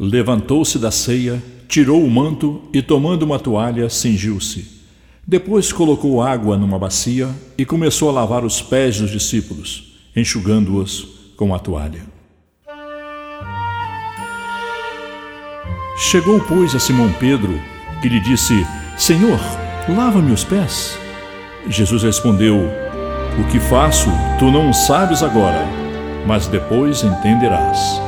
Levantou-se da ceia, tirou o manto e, tomando uma toalha, cingiu-se. Depois colocou água numa bacia e começou a lavar os pés dos discípulos, enxugando-os com a toalha. Chegou, pois, a Simão Pedro, que lhe disse: Senhor, lava-me os pés. Jesus respondeu: O que faço, tu não sabes agora, mas depois entenderás.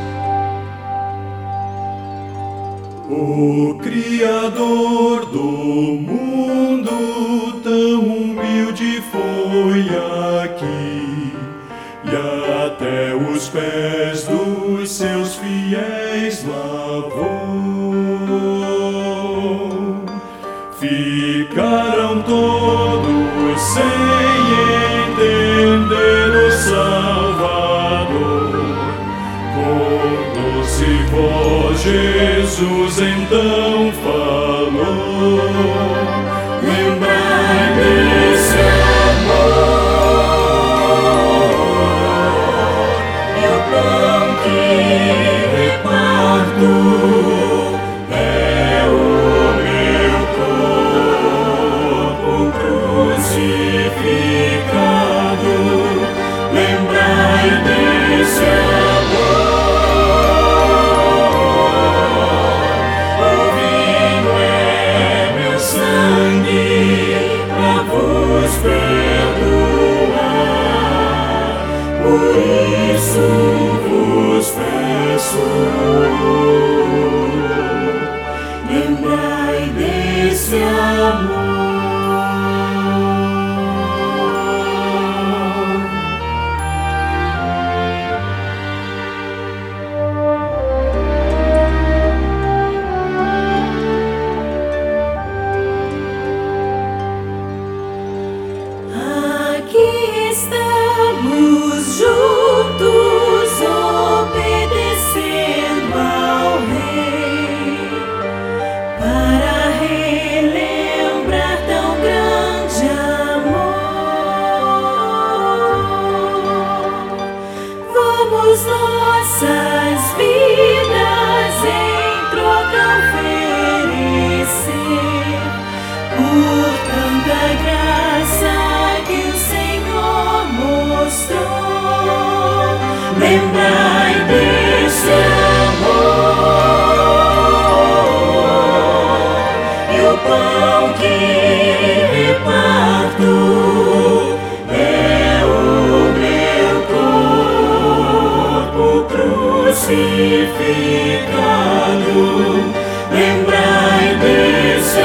O Criador do mundo tão humilde foi aqui, e até os pés dos seus fiéis lavou. Ficaram todos sem entender o Salvador. Com doce voz Jesus então falou: lembrai desse amor, e o pão que reparto é o meu corpo crucificado. Lembrai desse amor. Por isso vos peço, lembrai desse amor. Aqui estamos juntos, obedecendo ao Rei, para relembrar tão grande amor. Vamos nossas vidas em troca oferecer por tanta graça que o Senhor mostrou. Lembrai desse amor, e o pão que reparto é o meu corpo crucificado. Lembrai desse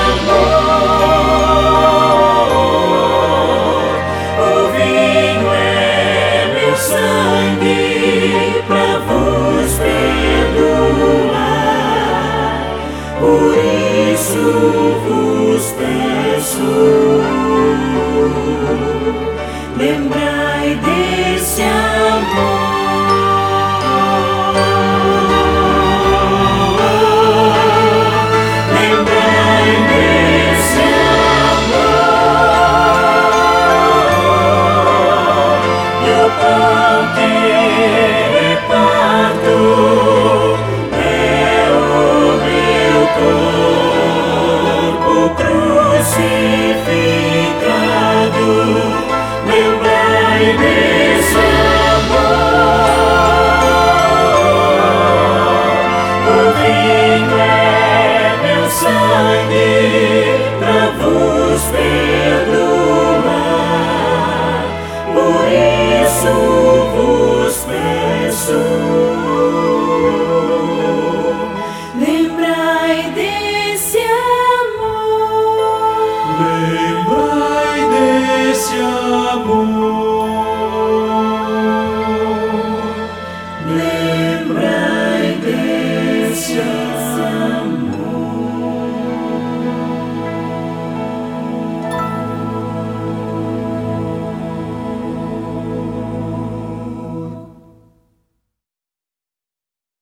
amor, o vinho é meu sangue pra vos perdoar. Por isso vos peço,